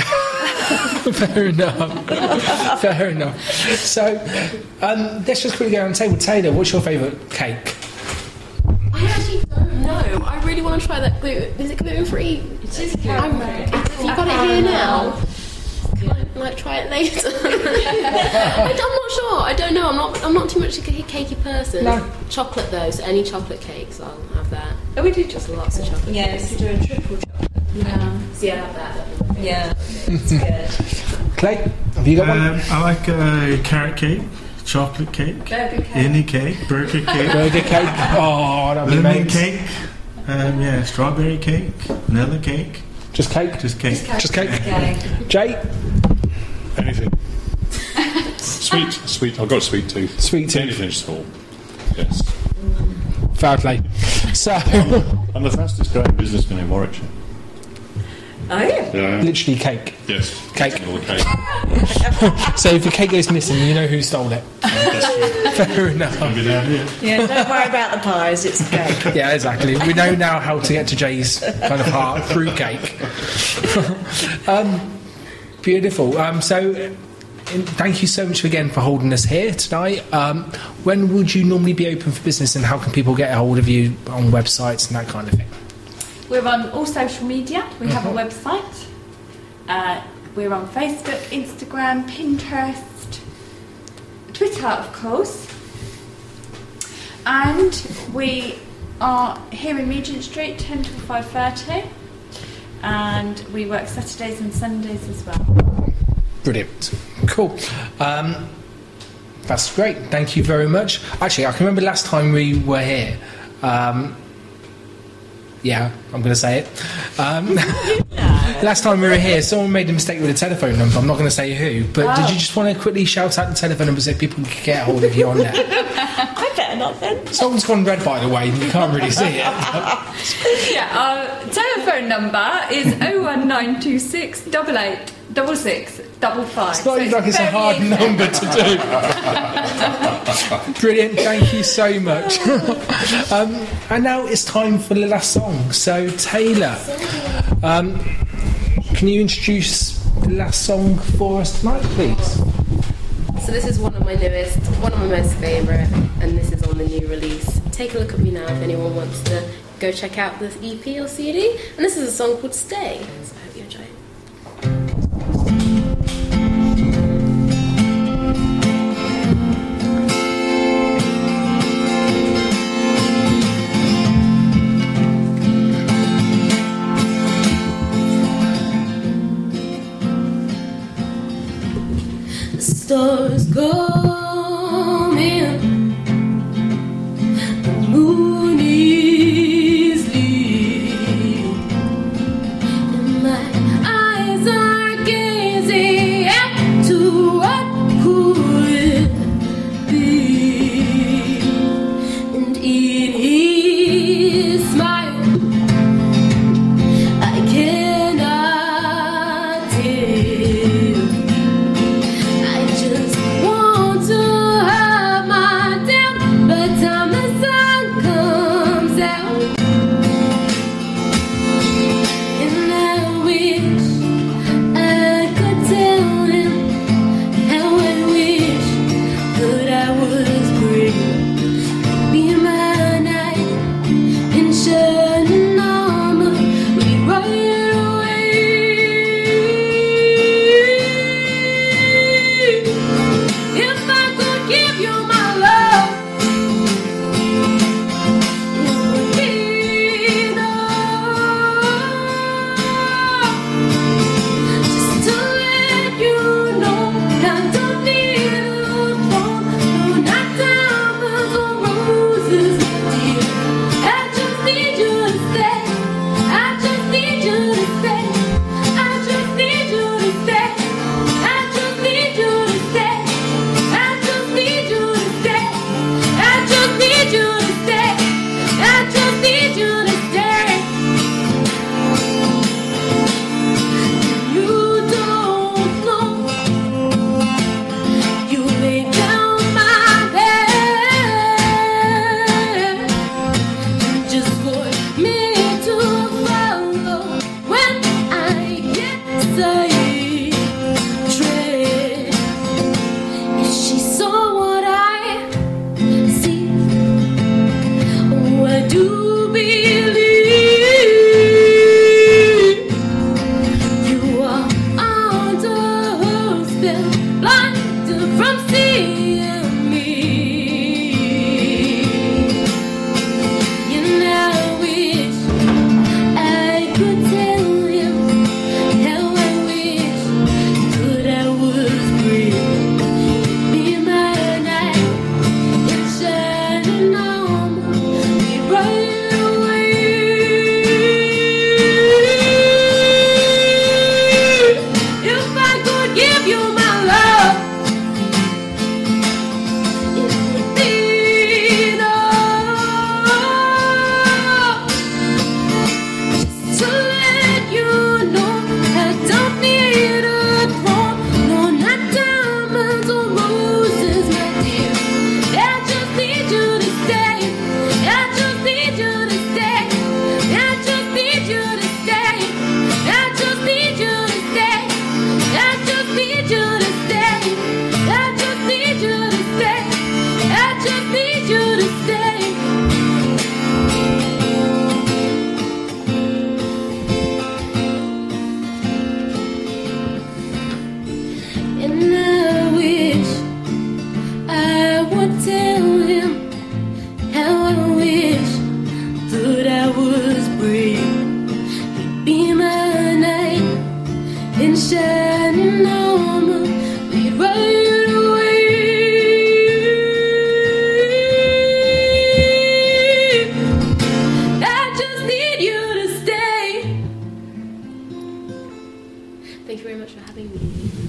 Fair enough. Fair enough. So, um, let's just quickly go on the table. Taylor, what's your favourite cake? I actually don't know. I really want to try that gluten. Is it gluten free? It is gluten free. Have you got it here now? Can I like try it later? I, I'm not sure. I don't know. I'm not. I'm not too much a ca- cakey person. No. Chocolate though. So any chocolate cakes, I'll have that. Oh, we do Just lots of chocolate. Yes, you do a triple chocolate. Yeah. So yeah, have that. Yeah, it's good. Clay, have you got one? Um, I like uh, carrot cake, chocolate cake, Burger cake. any cake, burger cake, Burger cake. Oh, that'd be lemon amazing. cake, um, yeah, strawberry cake, vanilla cake, Just cake. just cake. Just cake. Okay. Jay, Anything. Sweet, sweet. I've got a sweet tooth. Sweet tooth. Anything at all. Yes. fair play. So, I'm the fastest growing businessman in Warwickshire. Oh, yeah. Yeah. Literally cake. Yes. Cake. All the cake. So if the cake goes missing, you know who stole it. Fair enough. I'll be down here. Yeah, don't worry about the pies, it's the cake. Yeah, exactly. We know now how to get to Jay's kind of heart through cake. um, beautiful. Um, so, in, thank you so much again for holding us here tonight. Um, when would you normally be open for business, and how can people get a hold of you on websites and that kind of thing? We're on all social media. We have a website. Uh, we're on Facebook, Instagram, Pinterest, Twitter, of course. And we are here in Regent Street, ten till five thirty. And we work Saturdays and Sundays as well. Brilliant. Cool. Um, that's great. Thank you very much. Actually, I can remember last time we were here. Um, yeah, I'm going to say it. Um, last time we were here, someone made a mistake with a telephone number. I'm not going to say who, but Oh. did you just want to quickly shout out the telephone number so people can get hold of you on there? I better not then. Someone's gone red, by the way, and you can't really see it. Yeah, our telephone number is oh one nine two six eight eight six six five five. It's not even like it's a hard number to do. Brilliant, thank you so much. um, and now it's time for the last song. So, Taylor, um, can you introduce the last song for us tonight, please? So this is one of my newest, one of my most favourite, and this is on the new release. Take a look at me now if anyone wants to go check out this E P or C D. And this is a song called Stay. So I hope you enjoy it. The stars come in, the moon is lit, and my eyes are gazing into what could be, and in his smile I cannot tell. I just want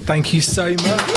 Thank you so much.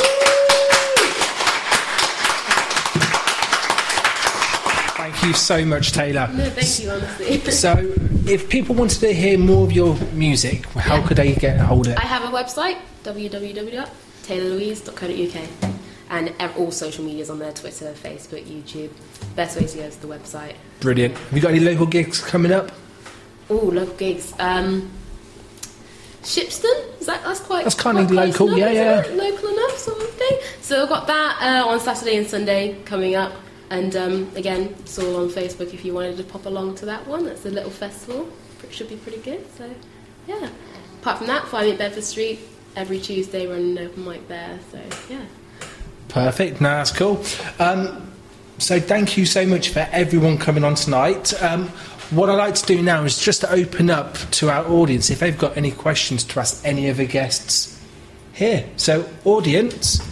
Thank you so much, Taylor. No, thank you, honestly. So, if people wanted to hear more of your music, how Yeah. could they get hold of it? I have a website, w w w dot taylor louise dot co dot u k, and ev- all social medias on there, Twitter, Facebook, YouTube. Best way to go is the website. Brilliant. Have you got any local gigs coming up? Oh, local gigs. Um, Shipston? Is that that's quite That's kinda quite close local, enough, yeah, isn't it? Local enough sort of thing. So I've got that uh, on Saturday and Sunday coming up. And um, again, it's all on Facebook if you wanted to pop along to that one. That's a little festival. It should be pretty good. So, yeah. Apart from that, find me at Bedford Street every Tuesday, running an open mic there. So, yeah. Perfect. No, that's cool. Um, so thank you so much for everyone coming on tonight. Um, what I'd like to do now is just to open up to our audience if they've got any questions to ask any of the guests here. So, audience,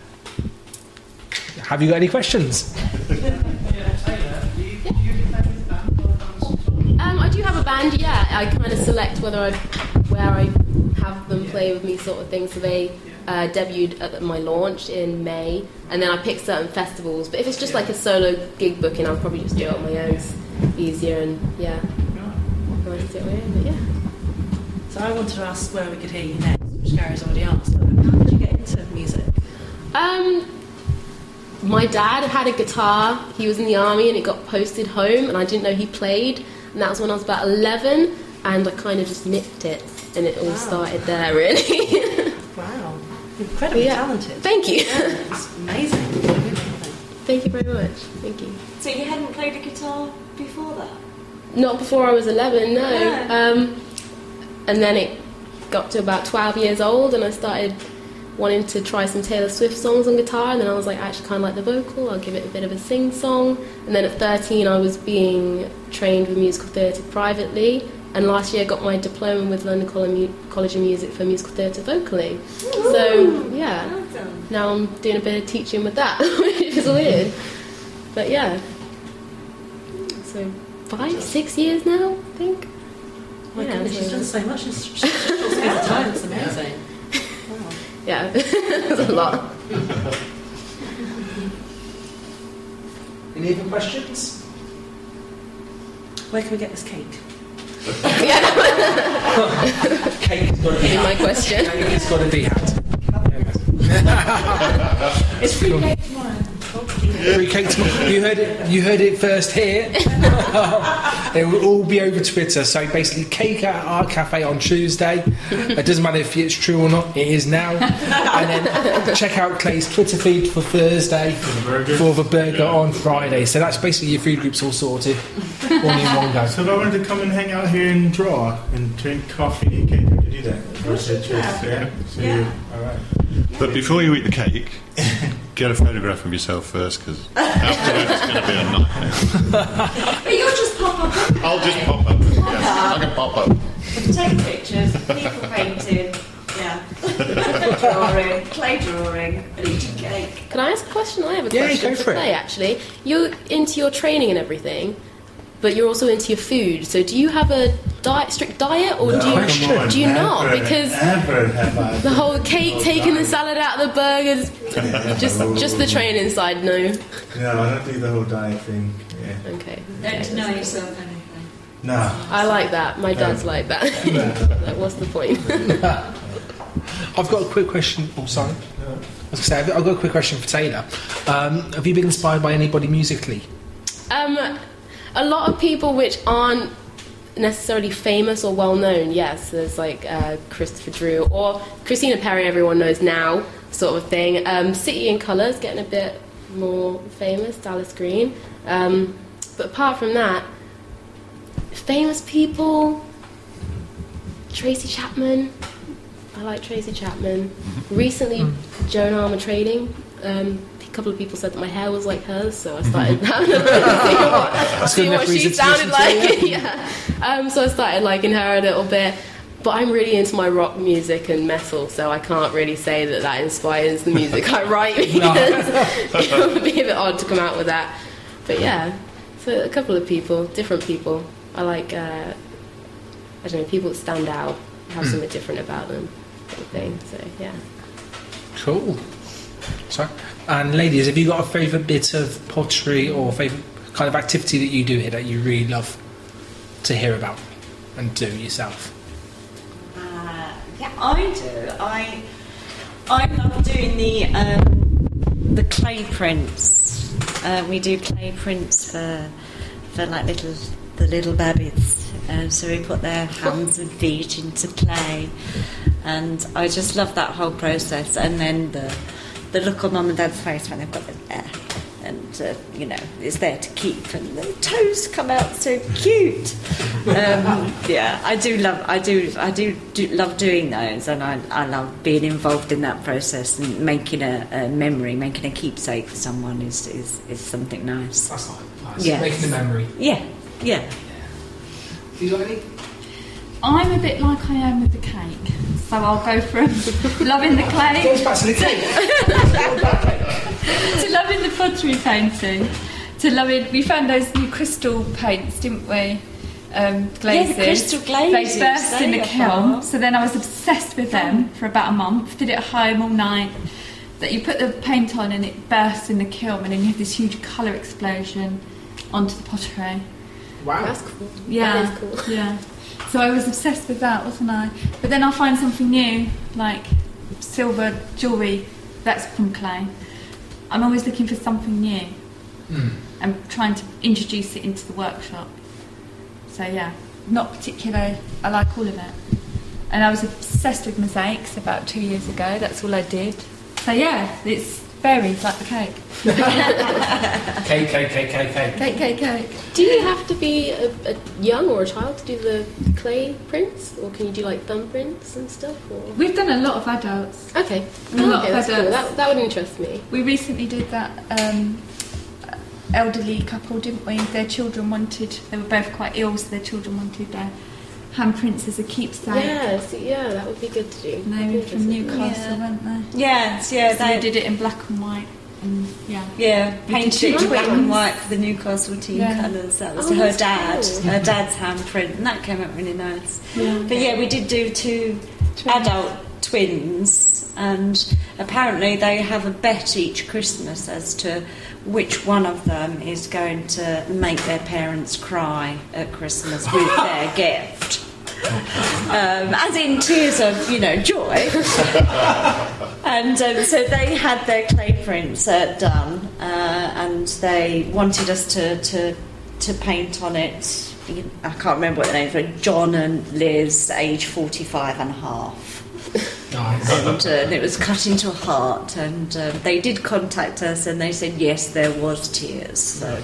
have you got any questions? Um, I do have a band, yeah. I kind of select whether I, where I have them play with me, sort of thing. So they uh, debuted at my launch in May, and then I pick certain festivals. But if it's just like a solo gig booking, I'll probably just do it on my own. It's easier and yeah, nice to do it on my own, but yeah. So I wanted to ask where we could hear you next, which Gary's already asked. But how did you get into music? Um, my dad had a guitar. He was in the army, and it got posted home, and I didn't know he played. And that was when I was about eleven, and I kind of just nipped it, and it all Wow. started there, really. Wow, incredibly Yeah. talented. Thank you. Yeah, it's amazing. Thank you very much. Thank you. So you hadn't played a guitar before that? Not before I was eleven, no. Yeah. Um, and then it got to about twelve years old, and I started wanting to try some Taylor Swift songs on guitar, and then I was like, I actually kind of like the vocal, I'll give it a bit of a sing-song. And then at thirteen I was being trained with musical theatre privately, and last year I got my diploma with London Coll- College of Music for musical theatre vocaling. So, yeah, Well done. now I'm doing a bit of teaching with that, which is weird. But yeah, so five, six years now, I think. My Yeah, goodness, so- she's done so much in such a short space of time. It's amazing. Wow. Yeah, it's a lot. Any other questions? Where can we get this cake? Cake's got to be Be my had. question. Cake has got to be had. It's free cake tomorrow. Free cake tomorrow. You heard it. You heard it first here. It will all be over Twitter. So basically, cake at our cafe on Tuesday. It doesn't matter if it's true or not. It is now. And then check out Clay's Twitter feed for Thursday for the burger on Friday. So that's basically your food groups all sorted, all in one go. So if I wanted to come and hang out here and draw and drink coffee and eat cake, I could do that. Or is it just, yeah? So Yeah. you, all right. But before you eat the cake, get a photograph of yourself first, because afterwards it's going to be a nightmare. But you'll just pop up I'll just pop up. Yeah, I can pop up. and take pictures, people painting, yeah, drawing, clay drawing, and eating cake. Can I ask a question? I have a Yeah, question go for for it. Clay, actually. You're into your training and everything, but you're also into your food. So do you have a diet, strict diet, or do you, come on, do you not? never, Because Ever have I the whole cake, taking the salad out of the burgers, just just the training side, no. No, I don't do the whole diet thing. Yeah. Okay. Don't okay. deny yourself anything. No. I like that. My dad's like that. Like, what's the point? I've got a quick question. Oh, sorry. I was gonna say, I've got a quick question for Taylor. Um, have you been inspired by anybody musically? Um, a lot of people which aren't necessarily famous or well known. Yes, there's like uh, Christopher Drew or Christina Perri. Everyone knows now, sort of thing. Um, City in Colours getting a bit more famous. Dallas Green. Um, but apart from that, famous people. Tracy Chapman. I like Tracy Chapman. Recently, Joan Armatrading. Um, a couple of people said that my hair was like hers, so I started having a look and see what, see good what enough she reason to sounded listen to like. yeah. Um, so I started liking her a little bit. But I'm really into my rock music and metal, so I can't really say that that inspires the music I write because it would be a bit odd to come out with that. But yeah, so a couple of people, different people. I like, uh, I don't know, people that stand out, have something different about them, sort of thing. So yeah. Cool. Sorry. And ladies, have you got a favourite bit of pottery or favourite kind of activity that you do here that you really love to hear about and do yourself? Uh, yeah, I do. I I love doing the um, the clay prints. Uh, we do clay prints for for like little the little babies. Um, so we put their hands and feet into clay, and I just love that whole process. And then the the look on mum and dad's face when they've got them there, and uh, you know it's there to keep, and the toes come out so cute. Um, yeah, I do love I do I do, do love doing those, and I, I love being involved in that process and making a, a memory, making a keepsake for someone is is, is something nice. That's nice. Yes. Making a memory. Yeah, yeah. Do you got any? I'm a bit like I am with the cake, so I'll go from loving the clay Goes back to the cake. to loving the pottery painting to loving. We found those new crystal paints, didn't we? Um, glazes. Yeah, the crystal glazes, They burst in the they kiln, are. so then I was obsessed with them for about a month. Did it at home all night. That you put the paint on and it bursts in the kiln, and then you have this huge colour explosion onto the pottery. Wow. That's cool. Yeah, That is cool. yeah. So I was obsessed with that, wasn't I? But then I'll find something new, like silver jewellery that's from clay. I'm always looking for something new Mm. and trying to introduce it into the workshop. So yeah, not particular. I like all of it. And I was obsessed with mosaics about two years ago. That's all I did. So yeah, it's varies like the cake. Cake, cake, cake, cake, cake. Cake, cake, cake. Do you have to be a, a young or a child to do the clay prints, or can you do like thumb prints and stuff? Or We've done a lot of adults. okay, A lot okay, of that's cool. adults. That, that would interest me. We recently did that um, elderly couple, didn't we? Their children wanted, they were both quite ill, so their children wanted their handprints as a keepsake. Yeah, so, yeah, that would be good to do. And they were from Newcastle, Yeah. weren't they? Yes, yeah, So they we did it in black and white. And yeah. Yeah, We painted did it two in black and twins. white for the Newcastle team Yeah. colours. That was Oh, her that's dad, cool. her dad's handprint, and that came out really nice. Yeah. But yeah, we did do two adult twins, and apparently they have a bet each Christmas as to which one of them is going to make their parents cry at Christmas with their gift. Um, as in tears of, you know, joy. And um, so they had their clay prints uh, done, uh, and they wanted us to, to to paint on it. I can't remember what the names were. John and Liz, age forty-five and a half. Nice. And, uh, and it was cut into a heart, and um, they did contact us, and they said yes, there was tears. So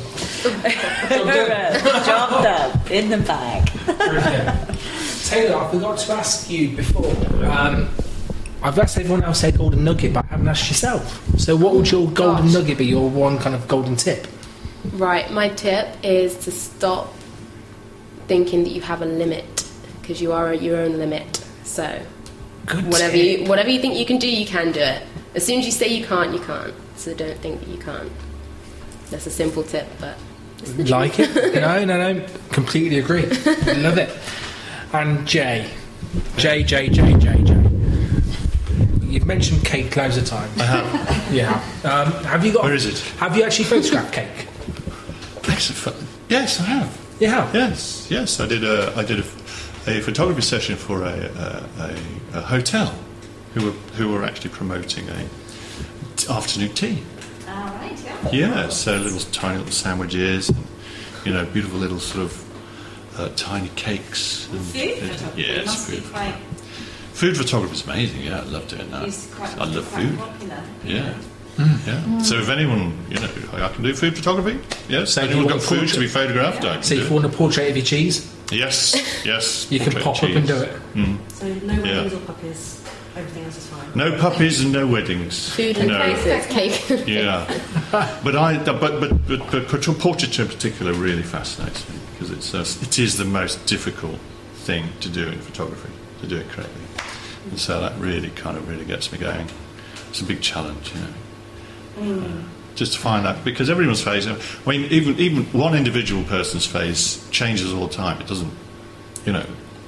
job done, in the bag. Brilliant. Taylor, I forgot to ask you before. Um, I've asked everyone else their golden nugget, but I haven't asked yourself. So, what would your golden Gosh. nugget be? Your one kind of golden tip? Right, my tip is to stop thinking that you have a limit, because you are your own limit. So Good whatever tip. you whatever you think you can do, you can do it. As soon as you say you can't, you can't. So don't think that you can't. That's a simple tip, but it's the Like truth. it? No, no, no. Completely agree. Love it. And Jay. Jay, Jay, Jay, Jay, Jay. You've mentioned cake loads of times. I have. Yeah. Um, have you got? Where is it? Have you actually photographed cake? Excellent. Yes, I have. You have. Yes, yes. I did a I did a, a photography session for a, a, a, a hotel, who were who were actually promoting a t- afternoon tea. All right, yeah. Yeah, so little tiny little sandwiches, and, you know, beautiful little sort of uh, tiny cakes. And, Food and- photography yes, must be food. quite, Food photography is amazing. Yeah, I love doing that. is quite, I love quite food. popular. Yeah. Yeah. So if anyone, you know, I can do food photography. Yes. So if anyone you got want food portrait- to be photographed? I can So do if it. you want a portrait of your cheese, Yes, yes. you can portrait pop up and cheese. do it. So no Yeah. weddings or puppies, everything else is fine. No puppies and no weddings. Food and no. places, cake. Yeah, but I but but but, but portrait portraiture in particular really fascinates me because it's uh, it is the most difficult thing to do in photography, to do it correctly, and so that really kind of really gets me going. It's a big challenge, you know. Uh, just to find that, because everyone's face, I mean, even even one individual person's face changes all the time. It doesn't, you know,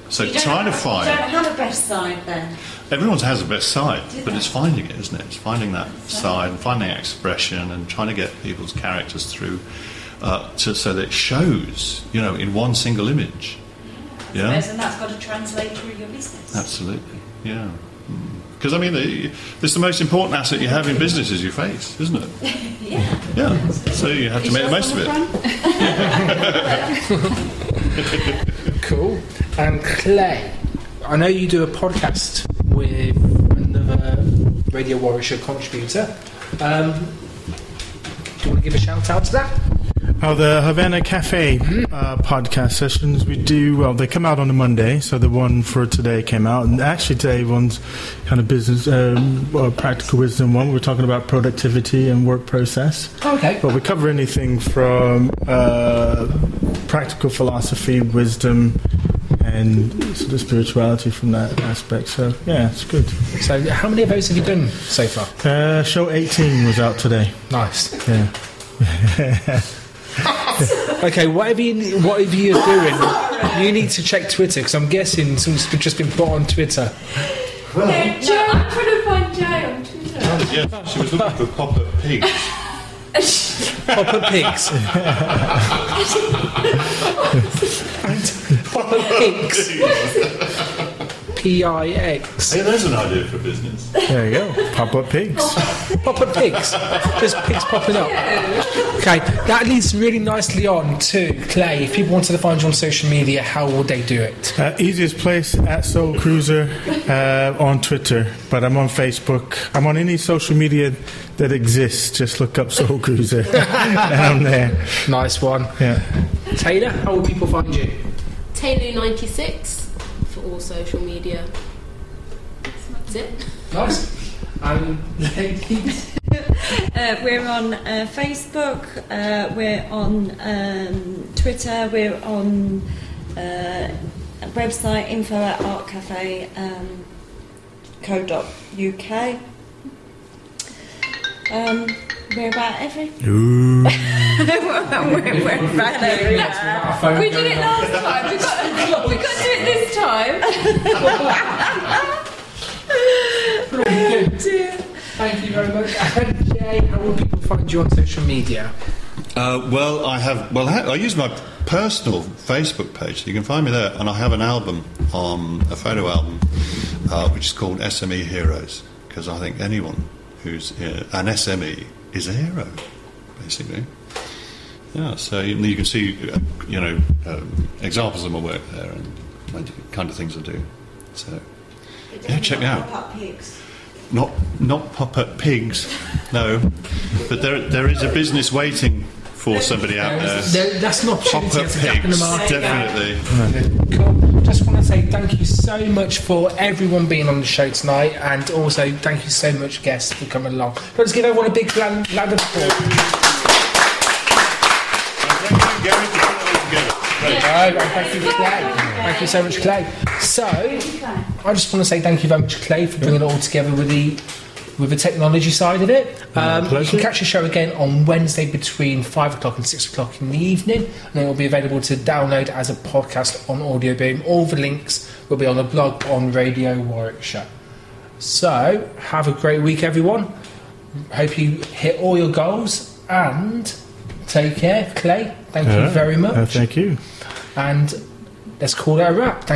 So You don't trying to have- find... You don't have a best side then. Everyone has a best side, but it's finding it, isn't it? It's finding that side and finding that expression and trying to get people's characters through uh, to, so that it shows, you know, in one single image. Yeah, And that's got to translate through your business. absolutely. Yeah. Because, I mean, the, it's the most important asset you have in business is your face, isn't it? Yeah. Yeah. So you have to make the most of it. Cool. And Clay, I know you do a podcast with another Radio Warrior Show contributor. Um, do you want to give a shout out to that? Oh, the Havana Cafe uh, podcast sessions we do, well, they come out on a Monday, so the one for today came out, and actually today one's kind of business, um, well, practical wisdom one. We're talking about productivity and work process. Okay. But we cover anything from uh, practical philosophy, wisdom, and sort of spirituality from that aspect. So, yeah, it's good. So, how many of those have you done so far? Uh, show eighteen was out today. Nice. Yeah. Okay, whatever, you, whatever you're doing, you need to check Twitter, because I'm guessing something's just been put on Twitter. Yeah, Joe, I'm trying to find Jay on Twitter. Yeah, she was looking for pop-up pigs. Pop-up pigs. And Pop-up pigs. P I X. Hey, there's an idea for business. There you go. Pop-up pigs. Pop-up pigs. Just pigs popping up. Okay, that leads really nicely on to Clay. If people wanted to find you on social media, how would they do it? Uh, easiest place at Soul Cruiser uh, on Twitter, but I'm on Facebook. I'm on any social media that exists. Just look up Soul Cruiser, and I'm there. Nice one. Yeah. Taylor, how would people find you? Taylor ninety-six for all social media. That's it. Nice. And ladies? Uh, we're on uh, Facebook, uh, we're on um, Twitter, we're on uh, a website info at artcafe um, co dot uk. Um, we're about every. Ooh. we're, we're about everywhere. We did it last time. We got, we got to do it this time. Oh dear. Thank you very much. And Jay, how will people find you on social media? Uh, well, I have. Well, I, I use my personal Facebook page. So you can find me there, and I have an album, um, a photo album, uh, which is called S M E Heroes. Because I think anyone who's uh, an S M E is a hero, basically. Yeah. So you, you can see, uh, you know, um, examples of my work there and the kind of things I do. So yeah, check me out. Pop-up pigs. Not not pop-up pigs, no. But there there is a business waiting for somebody out there. There, that's an opportunity Pop-up to tap in the pigs, market. definitely. Cool. Just want to say thank you so much for everyone being on the show tonight, and also thank you so much, guests, for coming along. Let's give everyone a big round round of applause. No, and thank you, Clay. Thank you so much, Clay. So, I just want to say thank you very much, Clay, for bringing it all together with the with the technology side of it. Um, you can catch the show again on Wednesday between five o'clock and six o'clock in the evening, and it will be available to download as a podcast on Audio Boom. All the links will be on the blog on Radio Warwickshire. So, have a great week, everyone. Hope you hit all your goals, and take care, Clay. Thank you Yeah, very much. uh, thank you. And let's call it a wrap. Thank